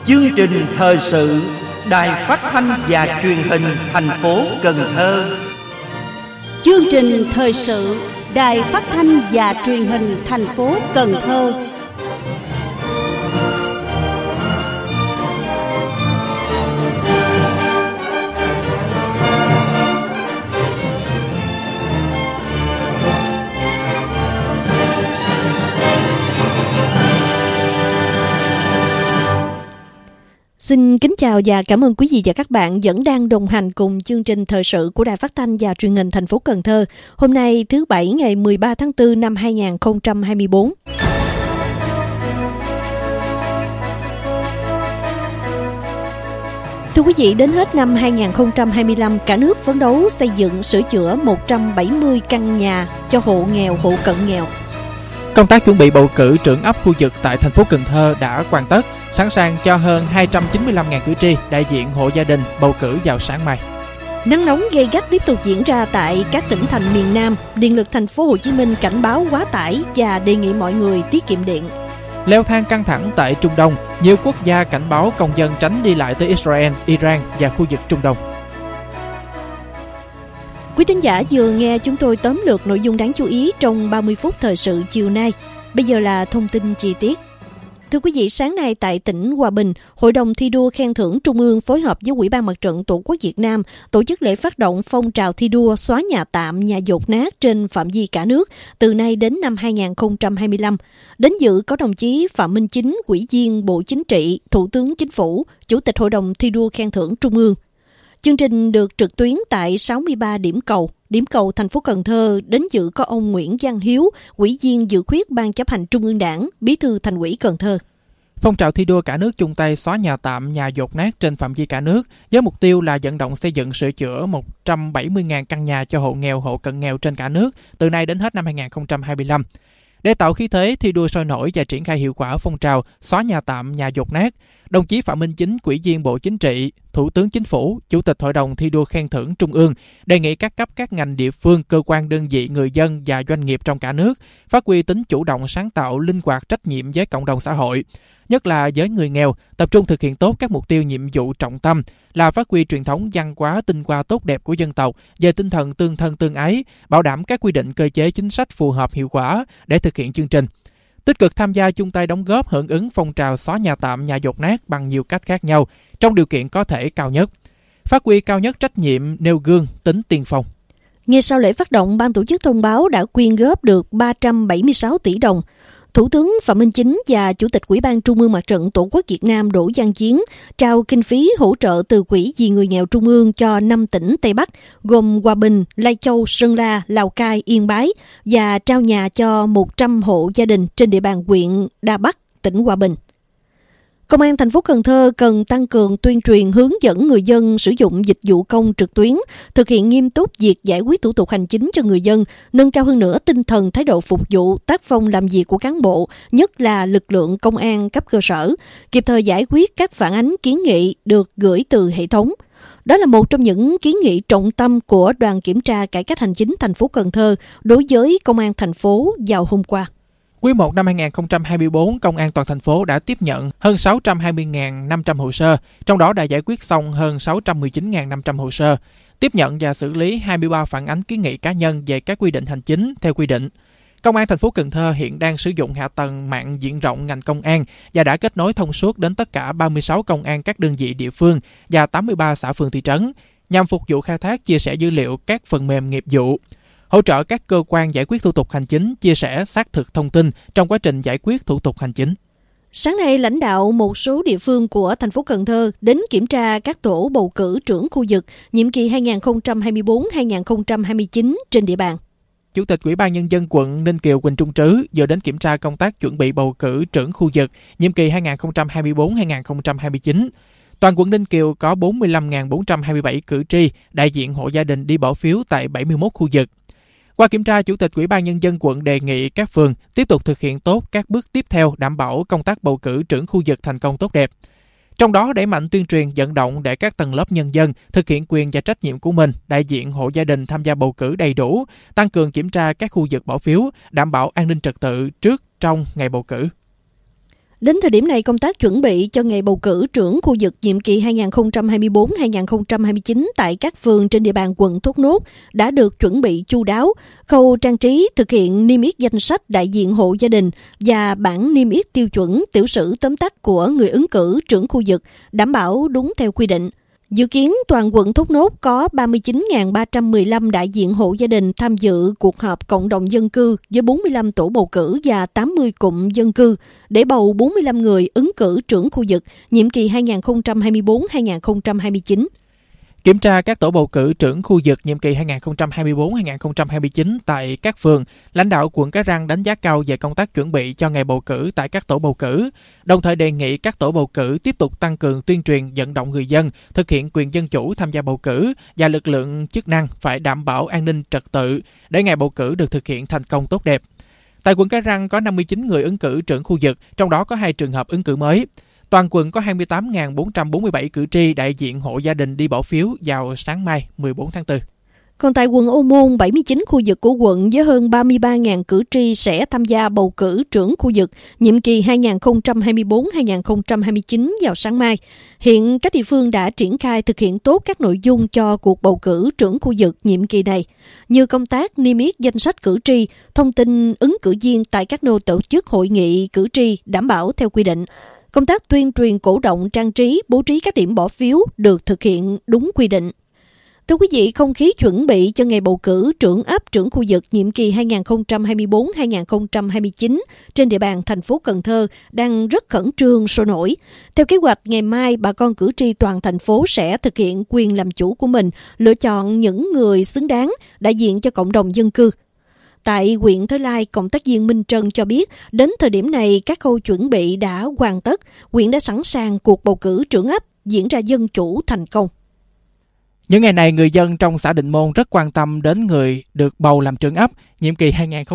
Chương trình thời sự Đài Phát thanh và Truyền hình thành phố Cần Thơ. Chương trình thời sự Đài Phát thanh và Truyền hình thành phố Cần Thơ. Xin kính chào và cảm ơn quý vị và các bạn vẫn đang đồng hành cùng chương trình thời sự của Đài Phát thanh và Truyền hình thành phố Cần Thơ. Hôm nay thứ Bảy ngày 13 tháng 4 năm 2024. Thưa quý vị, đến hết năm 2025, cả nước phấn đấu xây dựng sửa chữa 170 căn nhà cho hộ nghèo, hộ cận nghèo. Công tác chuẩn bị bầu cử trưởng ấp khu vực tại thành phố Cần Thơ đã hoàn tất, sẵn sàng cho hơn 295.000 cử tri đại diện hộ gia đình bầu cử vào sáng mai. Nắng nóng gay gắt tiếp tục diễn ra tại các tỉnh thành miền Nam. Điện lực thành phố Hồ Chí Minh cảnh báo quá tải và đề nghị mọi người tiết kiệm điện. Leo thang căng thẳng tại Trung Đông, nhiều quốc gia cảnh báo công dân tránh đi lại tới Israel, Iran và khu vực Trung Đông. Quý thính giả vừa nghe chúng tôi tóm lược nội dung đáng chú ý trong 30 phút thời sự chiều nay. Bây giờ là thông tin chi tiết. Thưa quý vị, sáng nay tại tỉnh Hòa Bình, Hội đồng thi đua khen thưởng Trung ương phối hợp với Ủy ban Mặt trận Tổ quốc Việt Nam tổ chức lễ phát động phong trào thi đua xóa nhà tạm, nhà dột nát trên phạm vi cả nước từ nay đến năm 2025. Đến dự có đồng chí Phạm Minh Chính, Ủy viên Bộ Chính trị, Thủ tướng Chính phủ, Chủ tịch Hội đồng thi đua khen thưởng Trung ương. Chương trình được trực tuyến tại 63 điểm cầu. Điểm cầu thành phố Cần Thơ đến dự có ông Nguyễn Văn Hiếu, Ủy viên dự khuyết Ban chấp hành Trung ương Đảng, Bí thư Thành ủy Cần Thơ. Phong trào thi đua cả nước chung tay xóa nhà tạm, nhà dột nát trên phạm vi cả nước với mục tiêu là vận động xây dựng sửa chữa 170.000 căn nhà cho hộ nghèo, hộ cận nghèo trên cả nước từ nay đến hết năm 2025. Để tạo khí thế thi đua sôi nổi và triển khai hiệu quả phong trào xóa nhà tạm, nhà dột nát, đồng chí Phạm Minh Chính, Ủy viên Bộ Chính trị, Thủ tướng Chính phủ, Chủ tịch Hội đồng thi đua khen thưởng Trung ương đề nghị các cấp, các ngành địa phương, cơ quan đơn vị, người dân và doanh nghiệp trong cả nước phát huy tính chủ động, sáng tạo, linh hoạt, trách nhiệm với cộng đồng xã hội, nhất là với người nghèo, tập trung thực hiện tốt các mục tiêu nhiệm vụ trọng tâm là phát huy truyền thống văn hóa tinh hoa tốt đẹp của dân tộc về tinh thần tương thân tương ái, bảo đảm các quy định cơ chế chính sách phù hợp hiệu quả để thực hiện chương trình. Tích cực tham gia chung tay đóng góp hưởng ứng phong trào xóa nhà tạm, nhà dột nát bằng nhiều cách khác nhau trong điều kiện có thể cao nhất. Phát huy cao nhất trách nhiệm, nêu gương, tính tiên phong. Ngay sau lễ phát động, ban tổ chức thông báo đã quyên góp được 376 tỷ đồng. Thủ tướng Phạm Minh Chính và Chủ tịch Ủy ban Trung ương Mặt trận Tổ quốc Việt Nam Đỗ Văn Chiến trao kinh phí hỗ trợ từ Quỹ vì người nghèo Trung ương cho 5 tỉnh Tây Bắc gồm Hòa Bình, Lai Châu, Sơn La, Lào Cai, Yên Bái và trao nhà cho 100 hộ gia đình trên địa bàn huyện Đà Bắc, tỉnh Hòa Bình. Công an thành phố Cần Thơ cần tăng cường tuyên truyền hướng dẫn người dân sử dụng dịch vụ công trực tuyến, thực hiện nghiêm túc việc giải quyết thủ tục hành chính cho người dân, nâng cao hơn nữa tinh thần thái độ phục vụ, tác phong làm việc của cán bộ, nhất là lực lượng công an cấp cơ sở, kịp thời giải quyết các phản ánh kiến nghị được gửi từ hệ thống. Đó là một trong những kiến nghị trọng tâm của đoàn kiểm tra cải cách hành chính thành phố Cần Thơ đối với công an thành phố vào hôm qua. Quý 1 năm 2024, Công an toàn thành phố đã tiếp nhận hơn 620.500 hồ sơ, trong đó đã giải quyết xong hơn 619.500 hồ sơ, tiếp nhận và xử lý 23 phản ánh kiến nghị cá nhân về các quy định hành chính theo quy định. Công an thành phố Cần Thơ hiện đang sử dụng hạ tầng mạng diện rộng ngành công an và đã kết nối thông suốt đến tất cả 36 công an các đơn vị địa phương và 83 xã phường thị trấn, nhằm phục vụ khai thác, chia sẻ dữ liệu các phần mềm nghiệp vụ, hỗ trợ các cơ quan giải quyết thủ tục hành chính, chia sẻ xác thực thông tin trong quá trình giải quyết thủ tục hành chính. Sáng nay, lãnh đạo một số địa phương của thành phố Cần Thơ đến kiểm tra các tổ bầu cử trưởng khu vực nhiệm kỳ 2024-2029 trên địa bàn. Chủ tịch Ủy ban Nhân dân quận Ninh Kiều Quỳnh Trung Trứ vừa đến kiểm tra công tác chuẩn bị bầu cử trưởng khu vực nhiệm kỳ 2024-2029. Toàn quận Ninh Kiều có 45.427 cử tri đại diện hộ gia đình đi bỏ phiếu tại 71 khu vực. Qua kiểm tra, Chủ tịch Ủy ban Nhân dân quận đề nghị các phường tiếp tục thực hiện tốt các bước tiếp theo đảm bảo công tác bầu cử trưởng khu vực thành công tốt đẹp. Trong đó đẩy mạnh tuyên truyền vận động để các tầng lớp nhân dân thực hiện quyền và trách nhiệm của mình, đại diện hộ gia đình tham gia bầu cử đầy đủ, tăng cường kiểm tra các khu vực bỏ phiếu, đảm bảo an ninh trật tự trước, trong ngày bầu cử. Đến thời điểm này, công tác chuẩn bị cho ngày bầu cử trưởng khu vực nhiệm kỳ 2024-2029 tại các phường trên địa bàn quận Thốt Nốt đã được chuẩn bị chu đáo. Khâu trang trí thực hiện niêm yết danh sách đại diện hộ gia đình và bản niêm yết tiêu chuẩn tiểu sử tóm tắt của người ứng cử trưởng khu vực, đảm bảo đúng theo quy định. Dự kiến toàn quận Thốt Nốt có 39.315 đại diện hộ gia đình tham dự cuộc họp cộng đồng dân cư với 45 tổ bầu cử và 80 cụm dân cư để bầu 45 người ứng cử trưởng khu vực nhiệm kỳ 2024-2029. Kiểm tra các tổ bầu cử trưởng khu vực nhiệm kỳ 2024-2029 tại các phường, lãnh đạo quận Cái Răng đánh giá cao về công tác chuẩn bị cho ngày bầu cử tại các tổ bầu cử, đồng thời đề nghị các tổ bầu cử tiếp tục tăng cường tuyên truyền vận động người dân thực hiện quyền dân chủ tham gia bầu cử và lực lượng chức năng phải đảm bảo an ninh trật tự để ngày bầu cử được thực hiện thành công tốt đẹp. Tại quận Cái Răng có 59 người ứng cử trưởng khu vực, trong đó có 2 trường hợp ứng cử mới. Toàn quận có 28.447 cử tri đại diện hộ gia đình đi bỏ phiếu vào sáng mai 14 tháng 4. Còn tại quận Ô Môn, 79 khu vực của quận với hơn 33.000 cử tri sẽ tham gia bầu cử trưởng khu vực nhiệm kỳ 2024-2029 vào sáng mai. Hiện các địa phương đã triển khai thực hiện tốt các nội dung cho cuộc bầu cử trưởng khu vực nhiệm kỳ này, như công tác niêm yết danh sách cử tri, thông tin ứng cử viên tại các nơi tổ chức hội nghị cử tri đảm bảo theo quy định. Công tác tuyên truyền cổ động trang trí, bố trí các điểm bỏ phiếu được thực hiện đúng quy định. Thưa quý vị, không khí chuẩn bị cho ngày bầu cử trưởng ấp trưởng khu vực nhiệm kỳ 2024-2029 trên địa bàn thành phố Cần Thơ đang rất khẩn trương sôi nổi. Theo kế hoạch, ngày mai bà con cử tri toàn thành phố sẽ thực hiện quyền làm chủ của mình, lựa chọn những người xứng đáng đại diện cho cộng đồng dân cư. Tại huyện Thới Lai, cộng tác viên Minh Trân cho biết, đến thời điểm này các khâu chuẩn bị đã hoàn tất, huyện đã sẵn sàng cuộc bầu cử trưởng ấp diễn ra dân chủ thành công. Những ngày này, người dân trong xã Định Môn rất quan tâm đến người được bầu làm trưởng ấp nhiệm kỳ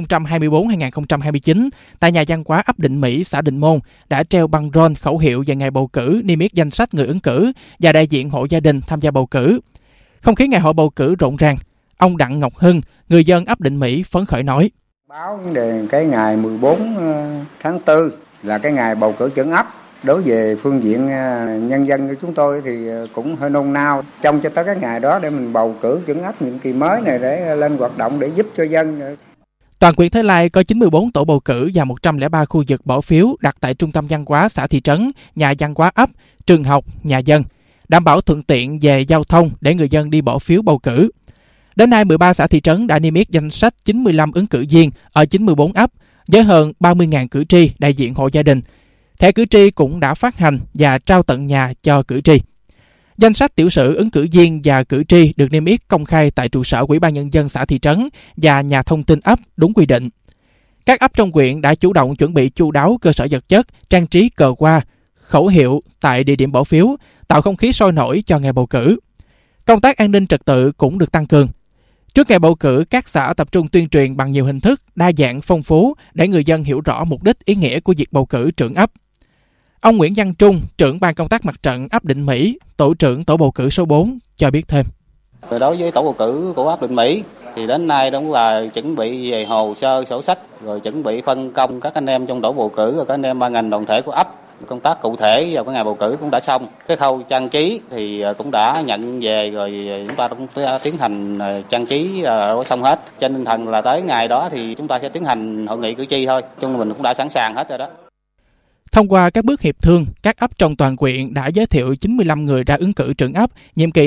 2024-2029. Tại nhà văn hóa ấp Định Mỹ, xã Định Môn đã treo băng rôn khẩu hiệu về ngày bầu cử, niêm yết danh sách người ứng cử và đại diện hộ gia đình tham gia bầu cử. Không khí ngày hội bầu cử rộn ràng. Ông Đặng Ngọc Hưng, người dân ấp Định Mỹ phấn khởi nói: Báo đề cái ngày 14 tháng 4 là cái ngày bầu cử trưởng ấp. Đối về phương diện nhân dân của chúng tôi thì cũng hơi nôn nao trông cho tới cái ngày đó để mình bầu cử trưởng ấp nhiệm kỳ mới này để lên hoạt động để giúp cho dân. Toàn huyện Thới Lai có 94 tổ bầu cử và 103 khu vực bỏ phiếu đặt tại trung tâm văn hóa xã thị trấn, nhà văn hóa ấp, trường học, nhà dân, đảm bảo thuận tiện về giao thông để người dân đi bỏ phiếu bầu cử. Đến nay, 13 xã thị trấn đã niêm yết danh sách 95 ứng cử viên ở 94 ấp với hơn 30.000 cử tri đại diện hộ gia đình. Thẻ cử tri cũng đã phát hành và trao tận nhà cho cử tri. Danh sách tiểu sử ứng cử viên và cử tri được niêm yết công khai tại trụ sở Ủy ban Nhân dân xã thị trấn và nhà thông tin ấp đúng quy định. Các ấp trong huyện đã chủ động chuẩn bị chu đáo cơ sở vật chất, trang trí cờ hoa, khẩu hiệu tại địa điểm bỏ phiếu, tạo không khí sôi nổi cho ngày bầu cử. Công tác an ninh trật tự cũng được tăng cường. Trước ngày bầu cử, các xã tập trung tuyên truyền bằng nhiều hình thức, đa dạng, phong phú để người dân hiểu rõ mục đích, ý nghĩa của việc bầu cử trưởng ấp. Ông Nguyễn Văn Trung, trưởng ban công tác mặt trận ấp Định Mỹ, tổ trưởng tổ bầu cử số 4 cho biết thêm. Đối với tổ bầu cử của ấp Định Mỹ thì đến nay đúng là chuẩn bị về hồ sơ, sổ sách, rồi chuẩn bị phân công các anh em trong tổ bầu cử và các anh em ban ngành đoàn thể của ấp. Công tác cụ thể vào cái ngày bầu cử cũng đã xong. Cái khâu trang trí thì cũng đã nhận về rồi, chúng ta cũng tiến hành trang trí đã xong hết. Trên tinh thần là tới ngày đó thì chúng ta sẽ tiến hành hội nghị cử tri thôi. Chung mình cũng đã sẵn sàng hết rồi đó. Thông qua các bước hiệp thương, các ấp trong toàn huyện đã giới thiệu 95 người ra ứng cử trưởng ấp nhiệm kỳ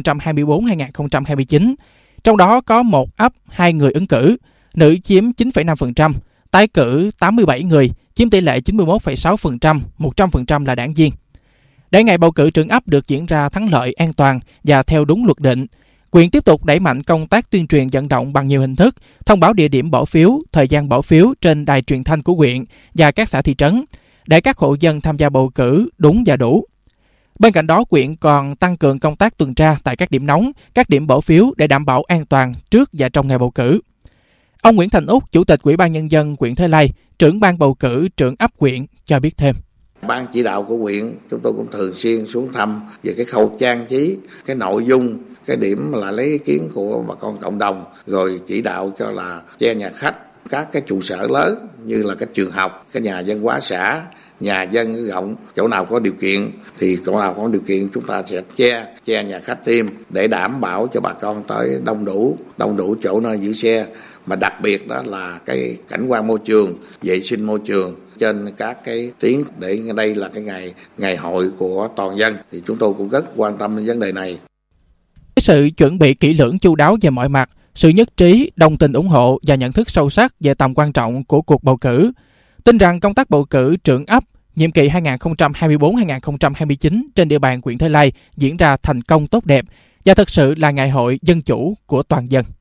2024-2029. Trong đó có một ấp 2 người ứng cử, nữ chiếm 9,5%, tái cử 87 người, chiếm tỷ lệ 91,6%, 100% là đảng viên. Để ngày bầu cử trưởng ấp được diễn ra thắng lợi, an toàn và theo đúng luật định, huyện tiếp tục đẩy mạnh công tác tuyên truyền vận động bằng nhiều hình thức, thông báo địa điểm bỏ phiếu, thời gian bỏ phiếu trên đài truyền thanh của huyện và các xã thị trấn, để các hộ dân tham gia bầu cử đúng và đủ. Bên cạnh đó, huyện còn tăng cường công tác tuần tra tại các điểm nóng, các điểm bỏ phiếu để đảm bảo an toàn trước và trong ngày bầu cử. Ông Nguyễn Thành Úc, Chủ tịch Ủy ban Nhân dân huyện Thới Lai, trưởng ban bầu cử trưởng ấp huyện cho biết thêm. Ban chỉ đạo của huyện chúng tôi cũng thường xuyên xuống thăm về cái khâu trang trí, cái nội dung, cái điểm là lấy ý kiến của bà con cộng đồng, rồi chỉ đạo cho là che nhà khách, các cái trụ sở lớn như là cái trường học, cái nhà văn hóa xã, nhà dân rộng, chỗ nào có điều kiện thì chỗ nào có điều kiện chúng ta sẽ che nhà khách thêm để đảm bảo cho bà con tới đông đủ chỗ nơi giữ xe. Mà đặc biệt đó là cái cảnh quan môi trường, vệ sinh môi trường trên các cái tuyến, để đây là cái ngày hội của toàn dân thì chúng tôi cũng rất quan tâm đến vấn đề này. Sự chuẩn bị kỹ lưỡng chu đáo về mọi mặt, sự nhất trí, đồng tình ủng hộ và nhận thức sâu sắc về tầm quan trọng của cuộc bầu cử, tin rằng công tác bầu cử trưởng ấp nhiệm kỳ 2024-2029 trên địa bàn huyện Thới Lai diễn ra thành công tốt đẹp và thực sự là ngày hội dân chủ của toàn dân.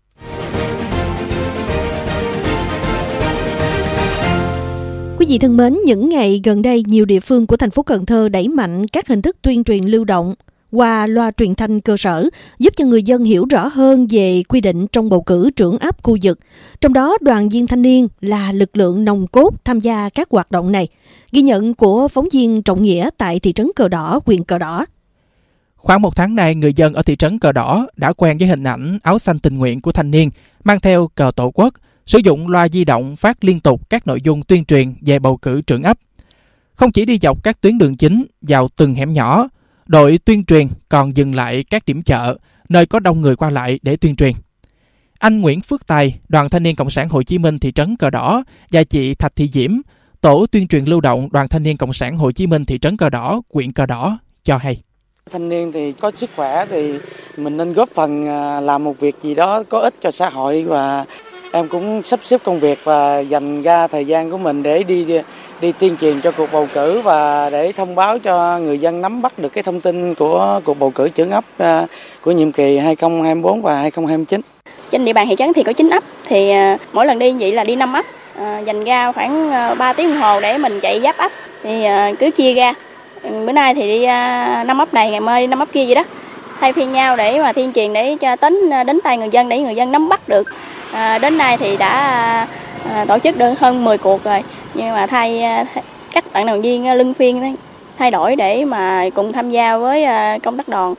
Quý vị thân mến, những ngày gần đây, nhiều địa phương của thành phố Cần Thơ đẩy mạnh các hình thức tuyên truyền lưu động qua loa truyền thanh cơ sở, giúp cho người dân hiểu rõ hơn về quy định trong bầu cử trưởng ấp khu vực. Trong đó, đoàn viên thanh niên là lực lượng nòng cốt tham gia các hoạt động này. Ghi nhận của phóng viên Trọng Nghĩa tại thị trấn Cờ Đỏ, huyện Cờ Đỏ. Khoảng một tháng nay, người dân ở thị trấn Cờ Đỏ đã quen với hình ảnh áo xanh tình nguyện của thanh niên mang theo cờ tổ quốc, sử dụng loa di động phát liên tục các nội dung tuyên truyền về bầu cử trưởng ấp. Không chỉ đi dọc các tuyến đường chính, vào từng hẻm nhỏ, đội tuyên truyền còn dừng lại các điểm chợ, nơi có đông người qua lại để tuyên truyền. Anh Nguyễn Phước Tài, Đoàn Thanh niên Cộng sản Hồ Chí Minh thị trấn Cờ Đỏ và chị Thạch Thị Diễm, tổ tuyên truyền lưu động Đoàn Thanh niên Cộng sản Hồ Chí Minh thị trấn Cờ Đỏ, huyện Cờ Đỏ cho hay. Thanh niên thì có sức khỏe thì mình nên góp phần làm một việc gì đó có ích cho xã hội, và em cũng sắp xếp công việc và dành ra thời gian của mình để đi tuyên truyền cho cuộc bầu cử và để thông báo cho người dân nắm bắt được cái thông tin của cuộc bầu cử trưởng ấp của nhiệm kỳ 2024 và 2029. Trên địa bàn thị trấn thì có 9 ấp, thì mỗi lần đi vậy là đi 5 ấp, dành ra khoảng 3 tiếng đồng hồ để mình chạy giáp ấp, thì cứ chia ra. Bữa nay thì đi 5 ấp này, ngày mai đi 5 ấp kia vậy đó, thay phiên nhau để mà tuyên truyền để cho đến tay người dân để người dân nắm bắt được. Đến nay thì đã tổ chức được hơn 10 cuộc rồi, nhưng mà các bạn đoàn viên luân phiên thay đổi để mà cùng tham gia với công tác đoàn.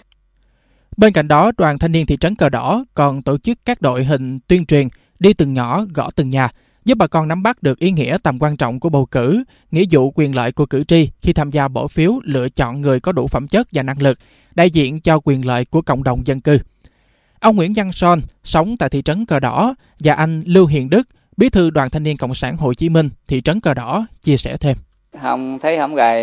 Bên cạnh đó, Đoàn Thanh niên thị trấn Cờ Đỏ còn tổ chức các đội hình tuyên truyền đi từng ngõ, gõ từng nhà, giúp bà con nắm bắt được ý nghĩa tầm quan trọng của bầu cử, nghĩa vụ quyền lợi của cử tri khi tham gia bỏ phiếu lựa chọn người có đủ phẩm chất và năng lực, đại diện cho quyền lợi của cộng đồng dân cư. Ông Nguyễn Văn Son, sống tại thị trấn Cờ Đỏ, và anh Lưu Hiền Đức, bí thư Đoàn Thanh niên Cộng sản Hồ Chí Minh thị trấn Cờ Đỏ, chia sẻ thêm. Không gài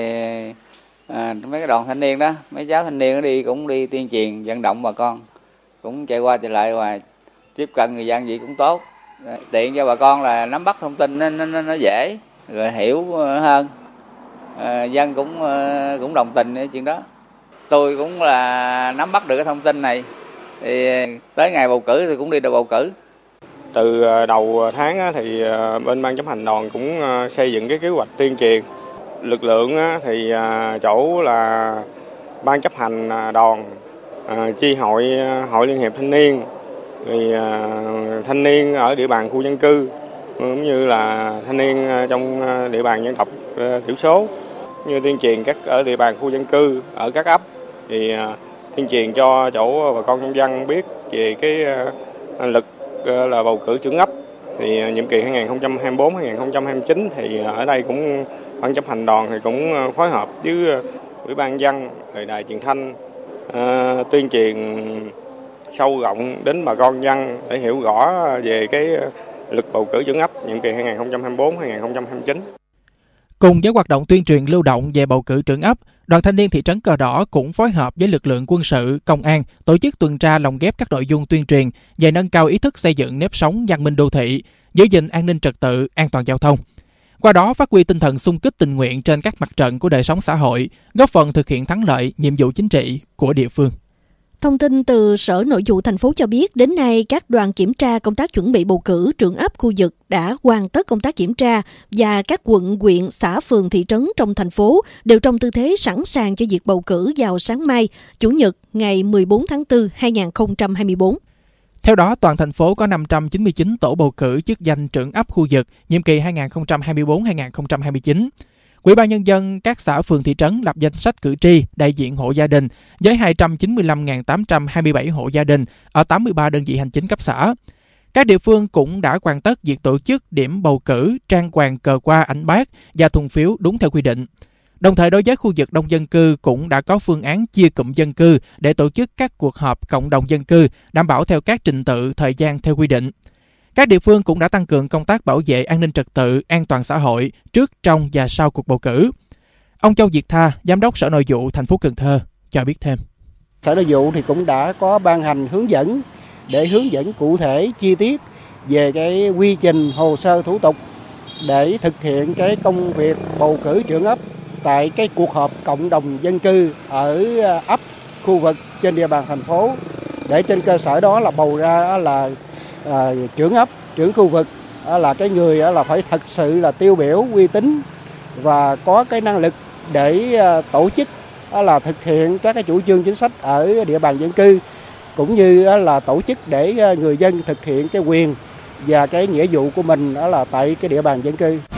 mấy cái đoàn thanh niên đó, mấy cháu thanh niên đi cũng đi tuyên truyền vận động bà con, cũng chạy qua chạy lại và tiếp cận người dân gì cũng tốt, tiện cho bà con là nắm bắt thông tin nó dễ rồi hiểu hơn. Dân cũng đồng tình với chuyện đó. Tôi cũng là nắm bắt được cái thông tin này, thì tới ngày bầu cử thì cũng đi đầu bầu cử. Từ đầu tháng thì bên ban chấp hành đoàn cũng xây dựng cái kế hoạch tuyên truyền. Lực lượng thì chỗ là ban chấp hành đoàn, chi hội liên hiệp thanh niên, rồi thanh niên ở địa bàn khu dân cư, cũng như là thanh niên trong địa bàn dân tộc thiểu số, như tuyên truyền ở địa bàn khu dân cư ở các ấp, thì tuyên truyền cho chỗ bà con nhân dân biết về cái lực là bầu cử trưởng ấp. Thì nhiệm kỳ 2024-2029 thì ở đây cũng ban chấp hành đoàn thì cũng phối hợp với ủy ban dân, rồi đài truyền thanh tuyên truyền sâu rộng đến bà con dân để hiểu rõ về cái lực bầu cử trưởng ấp nhiệm kỳ 2024-2029. Cùng với hoạt động tuyên truyền lưu động về bầu cử trưởng ấp, Đoàn Thanh niên thị trấn Cờ Đỏ cũng phối hợp với lực lượng quân sự, công an tổ chức tuần tra lồng ghép các nội dung tuyên truyền về nâng cao ý thức xây dựng nếp sống văn minh đô thị, giữ gìn an ninh trật tự, an toàn giao thông. Qua đó phát huy tinh thần xung kích tình nguyện trên các mặt trận của đời sống xã hội, góp phần thực hiện thắng lợi nhiệm vụ chính trị của địa phương. Thông tin từ Sở Nội vụ thành phố cho biết, đến nay các đoàn kiểm tra công tác chuẩn bị bầu cử trưởng ấp khu vực đã hoàn tất công tác kiểm tra, và các quận, huyện, xã, phường, thị trấn trong thành phố đều trong tư thế sẵn sàng cho việc bầu cử vào sáng mai, Chủ nhật, ngày 14 tháng 4, 2024. Theo đó, toàn thành phố có 599 tổ bầu cử chức danh trưởng ấp khu vực nhiệm kỳ 2024-2029. Ủy ban Nhân dân các xã phường thị trấn lập danh sách cử tri đại diện hộ gia đình với 295.827 hộ gia đình ở 83 đơn vị hành chính cấp xã. Các địa phương cũng đã hoàn tất việc tổ chức điểm bầu cử, trang hoàng cờ qua ảnh bác và thùng phiếu đúng theo quy định. Đồng thời đối với khu vực đông dân cư cũng đã có phương án chia cụm dân cư để tổ chức các cuộc họp cộng đồng dân cư, đảm bảo theo các trình tự, thời gian theo quy định. Các địa phương cũng đã tăng cường công tác bảo vệ an ninh trật tự, an toàn xã hội trước, trong và sau cuộc bầu cử. Ông Châu Việt Tha, Giám đốc Sở Nội vụ thành phố Cần Thơ cho biết thêm. Sở Nội vụ thì cũng đã có ban hành hướng dẫn để hướng dẫn cụ thể chi tiết về cái quy trình hồ sơ thủ tục để thực hiện cái công việc bầu cử trưởng ấp tại cái cuộc họp cộng đồng dân cư ở ấp, khu vực trên địa bàn thành phố, để trên cơ sở đó là bầu ra là trưởng ấp, trưởng khu vực là cái người là phải thật sự là tiêu biểu, uy tín và có cái năng lực để tổ chức là thực hiện các cái chủ trương chính sách ở địa bàn dân cư, cũng như là tổ chức để người dân thực hiện cái quyền và cái nghĩa vụ của mình là tại cái địa bàn dân cư.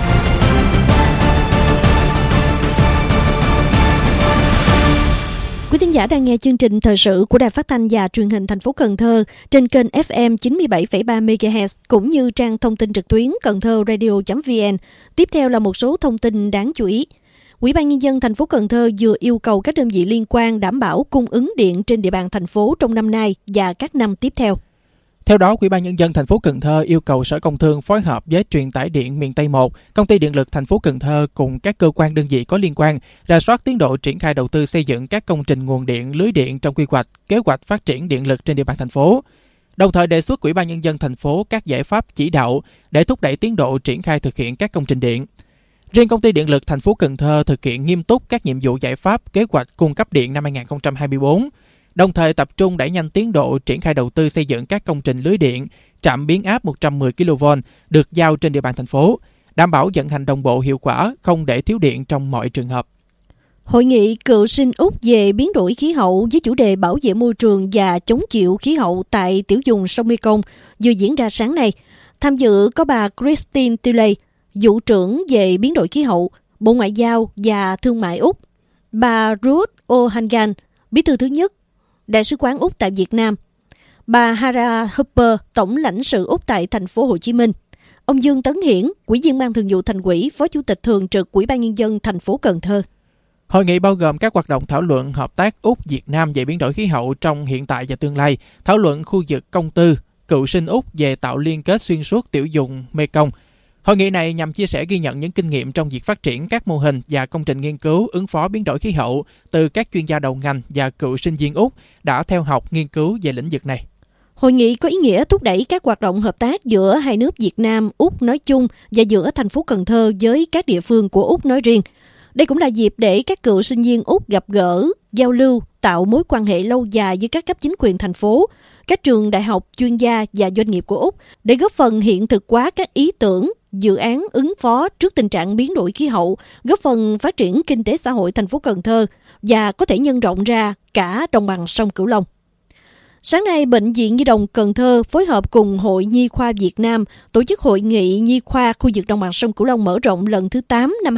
Quý thính giả đang nghe chương trình thời sự của Đài Phát thanh và Truyền hình thành phố Cần Thơ trên kênh FM 97,3 MHz cũng như trang thông tin trực tuyến cầnthoradio.vn. Tiếp theo là một số thông tin đáng chú ý. Ủy ban Nhân dân thành phố Cần Thơ vừa yêu cầu các đơn vị liên quan đảm bảo cung ứng điện trên địa bàn thành phố trong năm nay và các năm tiếp theo. Theo đó, Ủy ban Nhân dân thành phố Cần Thơ yêu cầu Sở Công Thương phối hợp với Truyền tải điện miền Tây 1, Công ty Điện lực thành phố Cần Thơ cùng các cơ quan đơn vị có liên quan rà soát tiến độ triển khai đầu tư xây dựng các công trình nguồn điện, lưới điện trong quy hoạch, kế hoạch phát triển điện lực trên địa bàn thành phố. Đồng thời đề xuất Ủy ban Nhân dân thành phố các giải pháp chỉ đạo để thúc đẩy tiến độ triển khai thực hiện các công trình điện. Riêng Công ty Điện lực thành phố Cần Thơ thực hiện nghiêm túc các nhiệm vụ giải pháp kế hoạch cung cấp điện năm 2024, đồng thời tập trung đẩy nhanh tiến độ triển khai đầu tư xây dựng các công trình lưới điện, trạm biến áp 110 kV được giao trên địa bàn thành phố, đảm bảo vận hành đồng bộ hiệu quả, không để thiếu điện trong mọi trường hợp. Hội nghị cựu sinh Úc về biến đổi khí hậu với chủ đề bảo vệ môi trường và chống chịu khí hậu tại tiểu vùng sông Mekong vừa diễn ra sáng nay. Tham dự có bà Christine Tilley, vụ trưởng về biến đổi khí hậu, Bộ Ngoại giao và Thương mại Úc, bà Ruth O'Hangan, bí thư thứ nhất Đại sứ quán Úc tại Việt Nam, bà Hara Hooper, tổng lãnh sự Úc tại thành phố Hồ Chí Minh, ông Dương Tấn Hiển, Ủy viên Ban Thường vụ Thành ủy, Phó Chủ tịch Thường trực Ủy ban Nhân dân thành phố Cần Thơ. Hội nghị bao gồm các hoạt động thảo luận hợp tác Úc-Việt Nam về biến đổi khí hậu trong hiện tại và tương lai, thảo luận khu vực công tư, cựu sinh Úc về tạo liên kết xuyên suốt tiểu vùng Mekong. Hội nghị này nhằm chia sẻ ghi nhận những kinh nghiệm trong việc phát triển các mô hình và công trình nghiên cứu ứng phó biến đổi khí hậu từ các chuyên gia đầu ngành và cựu sinh viên Úc đã theo học nghiên cứu về lĩnh vực này. Hội nghị có ý nghĩa thúc đẩy các hoạt động hợp tác giữa hai nước Việt Nam, Úc nói chung và giữa thành phố Cần Thơ với các địa phương của Úc nói riêng. Đây cũng là dịp để các cựu sinh viên Úc gặp gỡ, giao lưu, tạo mối quan hệ lâu dài với các cấp chính quyền thành phố, các trường đại học, chuyên gia và doanh nghiệp của Úc để góp phần hiện thực hóa các ý tưởng, dự án ứng phó trước tình trạng biến đổi khí hậu, góp phần phát triển kinh tế xã hội thành phố Cần Thơ và có thể nhân rộng ra cả đồng bằng sông Cửu Long. Sáng nay, Bệnh viện Nhi đồng Cần Thơ phối hợp cùng Hội Nhi khoa Việt Nam tổ chức Hội nghị Nhi khoa khu vực đồng bằng sông Cửu Long mở rộng lần thứ 8 năm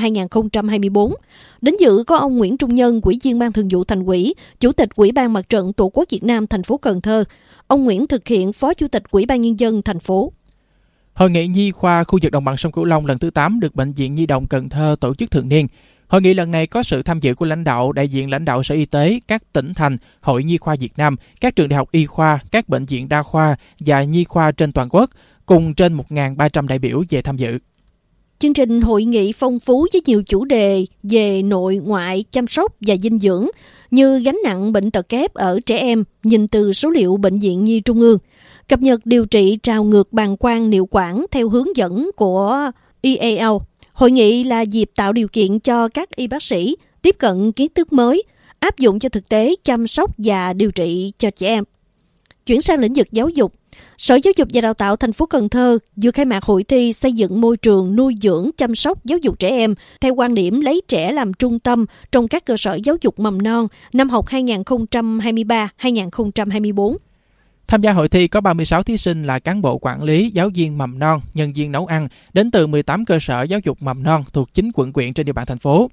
2024. Đến dự có ông Nguyễn Trung Nhân, Ủy viên Ban Thường vụ Thành ủy, Chủ tịch Ủy ban Mặt trận Tổ quốc Việt Nam thành phố Cần Thơ, ông Nguyễn Thực Hiện, Phó Chủ tịch Ủy ban Nhân dân thành phố. Hội nghị Nhi khoa khu vực đồng bằng sông Cửu Long lần thứ 8 được Bệnh viện Nhi đồng Cần Thơ tổ chức thường niên. Hội nghị lần này có sự tham dự của đại diện lãnh đạo Sở Y tế, các tỉnh thành, Hội Nhi khoa Việt Nam, các trường đại học y khoa, các bệnh viện đa khoa và nhi khoa trên toàn quốc, cùng trên 1.300 đại biểu về tham dự. Chương trình hội nghị phong phú với nhiều chủ đề về nội, ngoại, chăm sóc và dinh dưỡng, như gánh nặng bệnh tật kép ở trẻ em nhìn từ số liệu Bệnh viện Nhi Trung ương, cập nhật điều trị trào ngược bàng quang niệu quản theo hướng dẫn của EAL. Hội nghị là dịp tạo điều kiện cho các y bác sĩ tiếp cận kiến thức mới, áp dụng cho thực tế chăm sóc và điều trị cho trẻ em. Chuyển sang lĩnh vực giáo dục, Sở Giáo dục và Đào tạo thành phố Cần Thơ vừa khai mạc hội thi xây dựng môi trường nuôi dưỡng chăm sóc giáo dục trẻ em theo quan điểm lấy trẻ làm trung tâm trong các cơ sở giáo dục mầm non năm học 2023-2024. Tham gia hội thi có 36 thí sinh là cán bộ quản lý, giáo viên mầm non, nhân viên nấu ăn đến từ 18 cơ sở giáo dục mầm non thuộc 9 quận huyện trên địa bàn thành phố.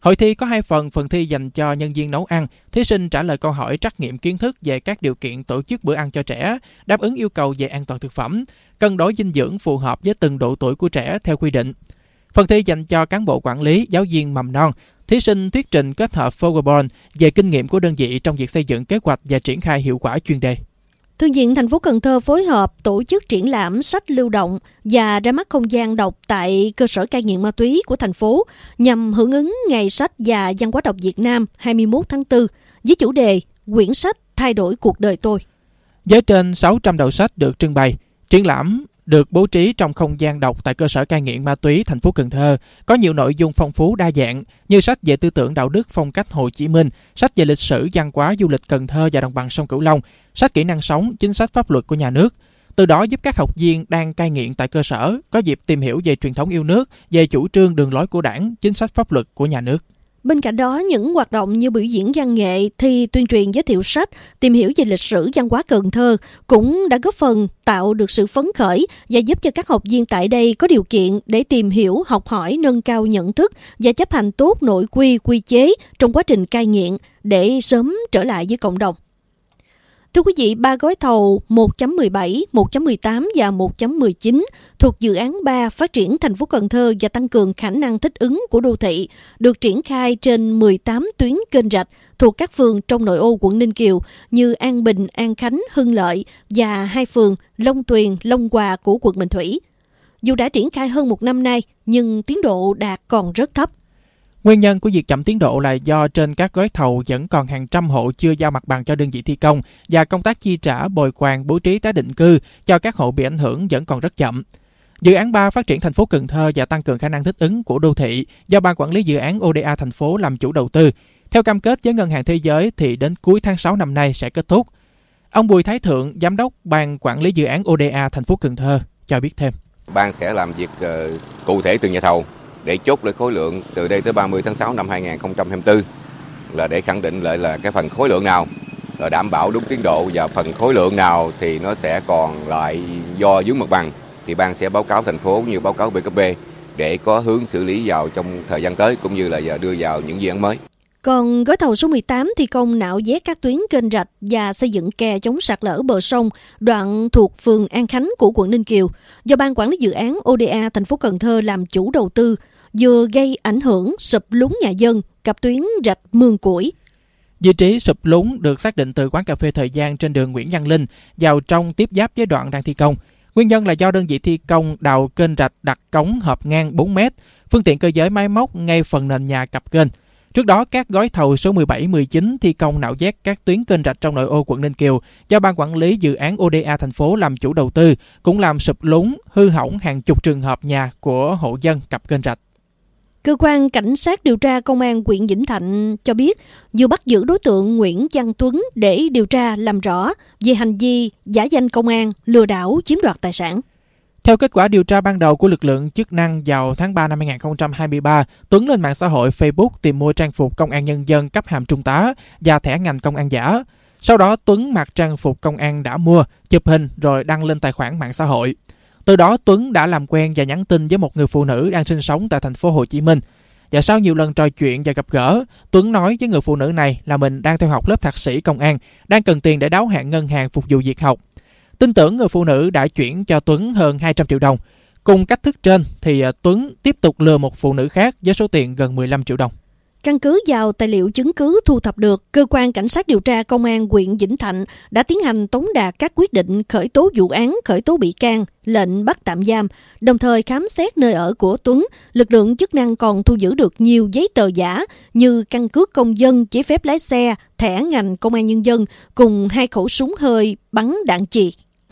Hội thi có 2 phần thi dành cho nhân viên nấu ăn, thí sinh trả lời câu hỏi trắc nghiệm kiến thức về các điều kiện tổ chức bữa ăn cho trẻ, đáp ứng yêu cầu về an toàn thực phẩm, cân đối dinh dưỡng phù hợp với từng độ tuổi của trẻ theo quy định. Phần thi dành cho cán bộ quản lý, giáo viên mầm non, thí sinh thuyết trình kết hợp PowerPoint về kinh nghiệm của đơn vị trong việc xây dựng kế hoạch và triển khai hiệu quả chuyên đề. Thư viện thành phố Cần Thơ phối hợp tổ chức triển lãm sách lưu động và ra mắt không gian đọc tại cơ sở cai nghiện ma túy của thành phố nhằm hưởng ứng Ngày sách và Văn hóa đọc Việt Nam 21 tháng 4 với chủ đề Quyển sách thay đổi cuộc đời tôi. Với trên 600 đầu sách được trưng bày, triển lãm được bố trí trong không gian đọc tại cơ sở cai nghiện ma túy thành phố Cần Thơ, có nhiều nội dung phong phú đa dạng như sách về tư tưởng đạo đức phong cách Hồ Chí Minh, sách về lịch sử văn hóa du lịch Cần Thơ và đồng bằng sông Cửu Long, sách kỹ năng sống, chính sách pháp luật của nhà nước. Từ đó giúp các học viên đang cai nghiện tại cơ sở có dịp tìm hiểu về truyền thống yêu nước, về chủ trương đường lối của Đảng, chính sách pháp luật của nhà nước. Bên cạnh đó, những hoạt động như biểu diễn văn nghệ, thi tuyên truyền giới thiệu sách, tìm hiểu về lịch sử văn hóa Cần Thơ cũng đã góp phần tạo được sự phấn khởi và giúp cho các học viên tại đây có điều kiện để tìm hiểu, học hỏi, nâng cao nhận thức và chấp hành tốt nội quy, quy chế trong quá trình cai nghiện để sớm trở lại với cộng đồng. Thưa quý vị, 3 gói thầu 1.17, 1.18 và 1.19 thuộc dự án 3 phát triển thành phố Cần Thơ và tăng cường khả năng thích ứng của đô thị được triển khai trên 18 tuyến kênh rạch thuộc các phường trong nội ô quận Ninh Kiều như An Bình, An Khánh, Hưng Lợi và 2 phường Long Tuyền, Long Hòa của quận Bình Thủy. Dù đã triển khai hơn 1 năm nay, nhưng tiến độ đạt còn rất thấp. Nguyên nhân của việc chậm tiến độ là do trên các gói thầu vẫn còn hàng trăm hộ chưa giao mặt bằng cho đơn vị thi công và công tác chi trả bồi hoàn bố trí tái định cư cho các hộ bị ảnh hưởng vẫn còn rất chậm. Dự án 3 phát triển thành phố Cần Thơ và tăng cường khả năng thích ứng của đô thị do Ban Quản lý Dự án ODA thành phố làm chủ đầu tư. Theo cam kết với Ngân hàng Thế giới thì đến cuối tháng 6 năm nay sẽ kết thúc. Ông Bùi Thái Thượng, Giám đốc Ban Quản lý Dự án ODA thành phố Cần Thơ cho biết thêm. Ban sẽ làm việc cụ thể từng nhà thầu để chốt lại khối lượng từ đây tới 30 tháng 6 năm 2024 là để khẳng định lại là cái phần khối lượng nào là đảm bảo đúng tiến độ và phần khối lượng nào thì nó sẽ còn lại do vướng mặt bằng thì ban sẽ báo cáo thành phố như báo cáo BKP để có hướng xử lý vào trong thời gian tới cũng như là đưa vào những dự án mới. Còn gói thầu số 18 thi công nạo vét các tuyến kênh rạch và xây dựng kè chống sạt lở bờ sông đoạn thuộc phường An Khánh của quận Ninh Kiều do Ban Quản lý Dự án ODA thành phố Cần Thơ làm chủ đầu tư vừa gây ảnh hưởng sụp lún nhà dân cặp tuyến rạch Mương Củi. Vị trí sụp lún được xác định từ quán cà phê Thời Gian trên đường Nguyễn Văn Linh vào trong tiếp giáp với đoạn đang thi công. Nguyên nhân là do đơn vị thi công đào kênh rạch đặt cống hợp ngang 4 m, phương tiện cơ giới máy móc ngay phần nền nhà cặp kênh. Trước đó, các gói thầu số 17, 19 thi công nạo vét các tuyến kênh rạch trong nội ô quận Ninh Kiều do Ban Quản lý Dự án ODA thành phố làm chủ đầu tư cũng làm sụp lún, hư hỏng hàng chục trường hợp nhà của hộ dân cặp kênh rạch. Cơ quan Cảnh sát điều tra Công an huyện Vĩnh Thạnh cho biết vừa bắt giữ đối tượng Nguyễn Văn Tuấn để điều tra làm rõ về hành vi giả danh công an, lừa đảo chiếm đoạt tài sản. Theo kết quả điều tra ban đầu của lực lượng chức năng vào tháng 3 năm 2023, Tuấn lên mạng xã hội Facebook tìm mua trang phục công an nhân dân cấp hàm trung tá và thẻ ngành công an giả. Sau đó Tuấn mặc trang phục công an đã mua, chụp hình rồi đăng lên tài khoản mạng xã hội. Từ đó Tuấn đã làm quen và nhắn tin với một người phụ nữ đang sinh sống tại thành phố Hồ Chí Minh. Và sau nhiều lần trò chuyện và gặp gỡ, Tuấn nói với người phụ nữ này là mình đang theo học lớp thạc sĩ công an, đang cần tiền để đáo hạn ngân hàng phục vụ việc học. Tin tưởng người phụ nữ đã chuyển cho Tuấn hơn 200 triệu đồng. Cùng cách thức trên thì Tuấn tiếp tục lừa một phụ nữ khác với số tiền gần 15 triệu đồng. Căn cứ vào tài liệu chứng cứ thu thập được, Cơ quan Cảnh sát điều tra Công an huyện Vĩnh Thạnh đã tiến hành tống đạt các quyết định khởi tố vụ án, khởi tố bị can, lệnh bắt tạm giam, đồng thời khám xét nơi ở của Tuấn. Lực lượng chức năng còn thu giữ được nhiều giấy tờ giả như căn cước công dân, giấy phép lái xe, thẻ ngành công an nhân dân cùng 2 khẩu súng hơi bắn đạn chì.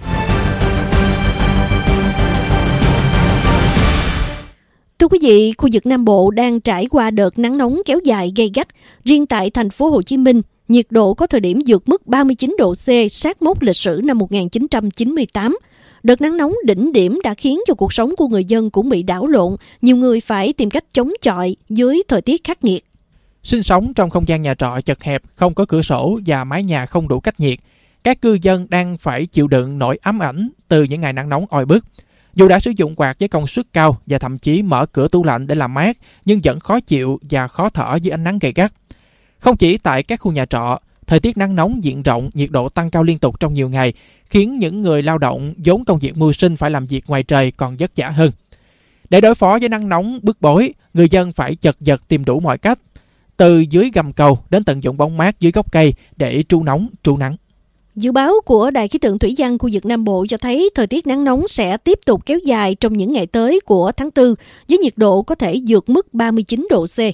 Thưa quý vị, khu vực Nam Bộ đang trải qua đợt nắng nóng kéo dài gay gắt. Riêng tại thành phố Hồ Chí Minh, nhiệt độ có thời điểm vượt mức 39 độ C sát mốc lịch sử năm 1998. Đợt nắng nóng đỉnh điểm đã khiến cho cuộc sống của người dân cũng bị đảo lộn. Nhiều người phải tìm cách chống chọi với thời tiết khắc nghiệt. Sinh sống trong không gian nhà trọ chật hẹp, không có cửa sổ và mái nhà không đủ cách nhiệt. Các cư dân đang phải chịu đựng nỗi ám ảnh từ những ngày nắng nóng oi bức. Dù đã sử dụng quạt với công suất cao và thậm chí mở cửa tủ lạnh để làm mát, nhưng vẫn khó chịu và khó thở dưới ánh nắng gay gắt. Không chỉ tại các khu nhà trọ, thời tiết nắng nóng diện rộng, nhiệt độ tăng cao liên tục trong nhiều ngày, khiến những người lao động vốn công việc mưu sinh phải làm việc ngoài trời còn vất vả hơn. Để đối phó với nắng nóng bức bối, người dân phải chật vật tìm đủ mọi cách, từ dưới gầm cầu đến tận dụng bóng mát dưới gốc cây để trú nóng, trú nắng. Dự báo của Đài khí tượng thủy văn khu vực Nam Bộ cho thấy thời tiết nắng nóng sẽ tiếp tục kéo dài trong những ngày tới của tháng 4, với nhiệt độ có thể vượt mức 39 độ C.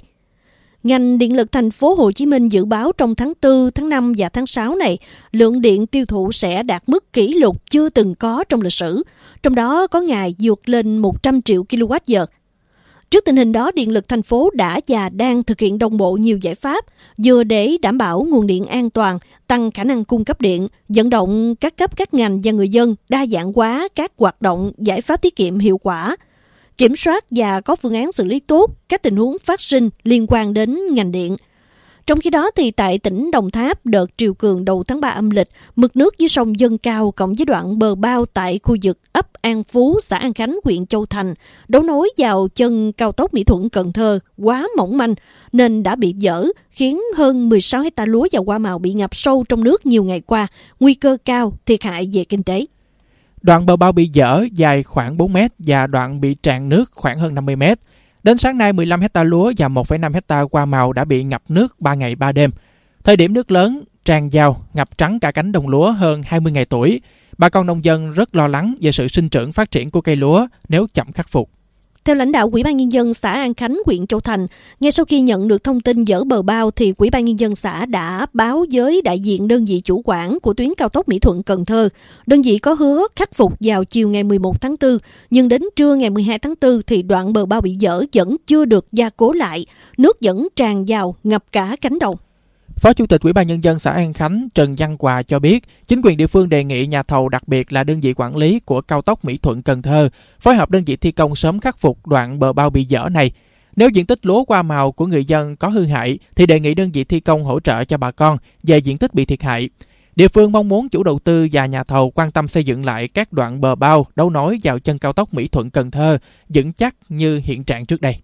Ngành điện lực thành phố Hồ Chí Minh dự báo trong tháng 4, tháng 5 và tháng 6 này, lượng điện tiêu thụ sẽ đạt mức kỷ lục chưa từng có trong lịch sử, trong đó có ngày vượt lên 100 triệu kWh. Trước tình hình đó, Điện lực thành phố đã và đang thực hiện đồng bộ nhiều giải pháp, vừa để đảm bảo nguồn điện an toàn, tăng khả năng cung cấp điện, vận động các cấp các ngành và người dân đa dạng hóa các hoạt động, giải pháp tiết kiệm hiệu quả, kiểm soát và có phương án xử lý tốt các tình huống phát sinh liên quan đến ngành điện. Trong khi đó, thì tại tỉnh Đồng Tháp, đợt triều cường đầu tháng 3 âm lịch, mực nước dưới sông dâng cao cộng với đoạn bờ bao tại khu vực ấp An Phú, xã An Khánh, huyện Châu Thành, đấu nối vào chân cao tốc Mỹ Thuận - Cần Thơ quá mỏng manh nên đã bị vỡ, khiến hơn 16 hectare lúa và hoa màu bị ngập sâu trong nước nhiều ngày qua, nguy cơ cao thiệt hại về kinh tế. Đoạn bờ bao bị vỡ dài khoảng 4 mét và đoạn bị tràn nước khoảng hơn 50 mét. Đến sáng nay, 15 hectare lúa và 1,5 hectare hoa màu đã bị ngập nước 3 ngày 3 đêm. Thời điểm nước lớn, tràn vào, ngập trắng cả cánh đồng lúa hơn 20 ngày tuổi. Bà con nông dân rất lo lắng về sự sinh trưởng phát triển của cây lúa nếu chậm khắc phục. Theo lãnh đạo Ủy ban Nhân dân xã An Khánh, huyện Châu Thành, ngay sau khi nhận được thông tin vỡ bờ bao thì Ủy ban Nhân dân xã đã báo với đại diện đơn vị chủ quản của tuyến cao tốc Mỹ Thuận - Cần Thơ. Đơn vị có hứa khắc phục vào chiều ngày 11 tháng 4, nhưng đến trưa ngày 12 tháng 4 thì đoạn bờ bao bị vỡ vẫn chưa được gia cố lại, nước vẫn tràn vào ngập cả cánh đồng. Phó Chủ tịch Ủy ban Nhân dân xã An Khánh Trần Văn Hòa cho biết, chính quyền địa phương đề nghị nhà thầu, đặc biệt là đơn vị quản lý của cao tốc Mỹ Thuận - Cần Thơ, phối hợp đơn vị thi công sớm khắc phục đoạn bờ bao bị vỡ này. Nếu diện tích lúa hoa màu của người dân có hư hại, thì đề nghị đơn vị thi công hỗ trợ cho bà con về diện tích bị thiệt hại. Địa phương mong muốn chủ đầu tư và nhà thầu quan tâm xây dựng lại các đoạn bờ bao đấu nối vào chân cao tốc Mỹ Thuận - Cần Thơ vững chắc như hiện trạng trước đây.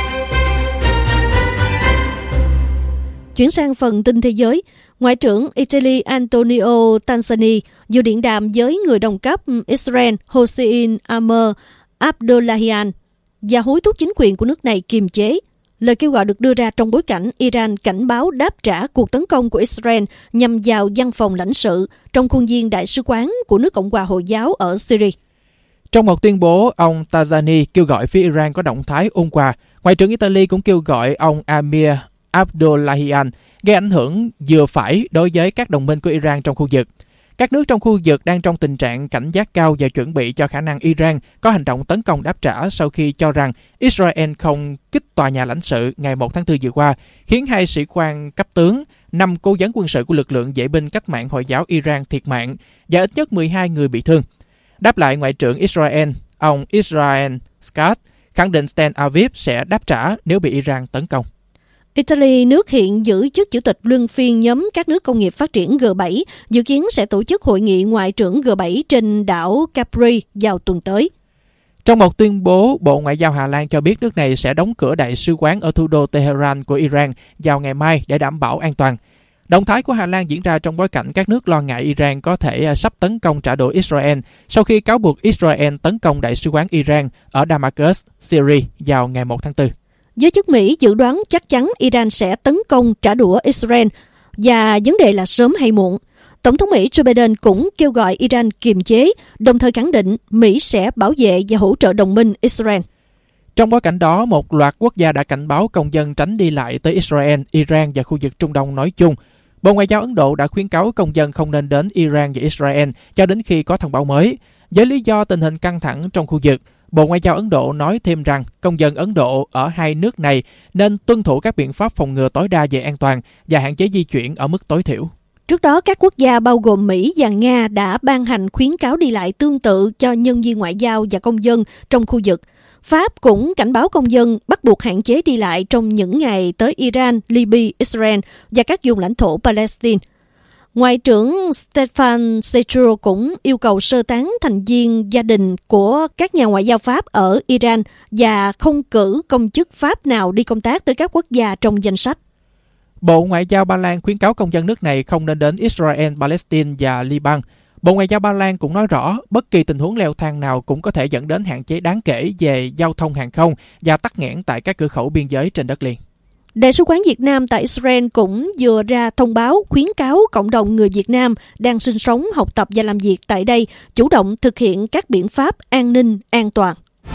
Chuyển sang phần tin thế giới, Ngoại trưởng Italy Antonio Tajani vừa điện đàm với người đồng cấp Israel Hossein Amr Abdollahian và hối thúc chính quyền của nước này kiềm chế. Lời kêu gọi được đưa ra trong bối cảnh Iran cảnh báo đáp trả cuộc tấn công của Israel nhằm vào văn phòng lãnh sự trong khuôn viên đại sứ quán của nước Cộng hòa Hồi giáo ở Syria. Trong một tuyên bố, ông Tajani kêu gọi phía Iran có động thái ôn hòa. Ngoại trưởng Italy cũng kêu gọi ông Amir Abdollahian gây ảnh hưởng vừa phải đối với các đồng minh của Iran trong khu vực. Các nước trong khu vực đang trong tình trạng cảnh giác cao và chuẩn bị cho khả năng Iran có hành động tấn công đáp trả sau khi cho rằng Israel không kích tòa nhà lãnh sự ngày 1 tháng 4 vừa qua, khiến 2 sĩ quan cấp tướng, 5 cố vấn quân sự của lực lượng vệ binh cách mạng Hồi giáo Iran thiệt mạng và ít nhất 12 người bị thương. Đáp lại, Ngoại trưởng Israel, ông Israel Katz, khẳng định Tel Aviv sẽ đáp trả nếu bị Iran tấn công. Italy, nước hiện giữ chức chủ tịch luân phiên nhóm các nước công nghiệp phát triển G7, dự kiến sẽ tổ chức hội nghị ngoại trưởng G7 trên đảo Capri vào tuần tới. Trong một tuyên bố, Bộ Ngoại giao Hà Lan cho biết nước này sẽ đóng cửa đại sứ quán ở thủ đô Tehran của Iran vào ngày mai để đảm bảo an toàn. Động thái của Hà Lan diễn ra trong bối cảnh các nước lo ngại Iran có thể sắp tấn công trả đũa Israel sau khi cáo buộc Israel tấn công đại sứ quán Iran ở Damascus, Syria vào ngày 1 tháng 4. Giới chức Mỹ dự đoán chắc chắn Iran sẽ tấn công trả đũa Israel và vấn đề là sớm hay muộn. Tổng thống Mỹ Joe Biden cũng kêu gọi Iran kiềm chế, đồng thời khẳng định Mỹ sẽ bảo vệ và hỗ trợ đồng minh Israel. Trong bối cảnh đó, một loạt quốc gia đã cảnh báo công dân tránh đi lại tới Israel, Iran và khu vực Trung Đông nói chung. Bộ Ngoại giao Ấn Độ đã khuyến cáo công dân không nên đến Iran và Israel cho đến khi có thông báo mới. Với lý do tình hình căng thẳng trong khu vực, Bộ Ngoại giao Ấn Độ nói thêm rằng công dân Ấn Độ ở hai nước này nên tuân thủ các biện pháp phòng ngừa tối đa về an toàn và hạn chế di chuyển ở mức tối thiểu. Trước đó, các quốc gia bao gồm Mỹ và Nga đã ban hành khuyến cáo đi lại tương tự cho nhân viên ngoại giao và công dân trong khu vực. Pháp cũng cảnh báo công dân bắt buộc hạn chế đi lại trong những ngày tới Iran, Libya, Israel và các vùng lãnh thổ Palestine. Ngoại trưởng Stefan Sejour cũng yêu cầu sơ tán thành viên gia đình của các nhà ngoại giao Pháp ở Iran và không cử công chức Pháp nào đi công tác tới các quốc gia trong danh sách. Bộ Ngoại giao Ba Lan khuyến cáo công dân nước này không nên đến Israel, Palestine và Liban. Bộ Ngoại giao Ba Lan cũng nói rõ bất kỳ tình huống leo thang nào cũng có thể dẫn đến hạn chế đáng kể về giao thông hàng không và tắc nghẽn tại các cửa khẩu biên giới trên đất liền. Đại sứ quán Việt Nam tại Israel cũng vừa ra thông báo khuyến cáo cộng đồng người Việt Nam đang sinh sống, học tập và làm việc tại đây chủ động thực hiện các biện pháp an ninh, an toàn.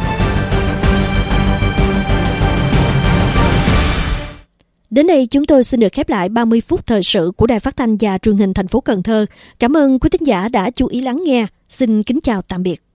Đến đây chúng tôi xin được khép lại 30 phút thời sự của Đài Phát thanh và Truyền hình thành phố Cần Thơ. Cảm ơn quý thính giả đã chú ý lắng nghe. Xin kính chào tạm biệt.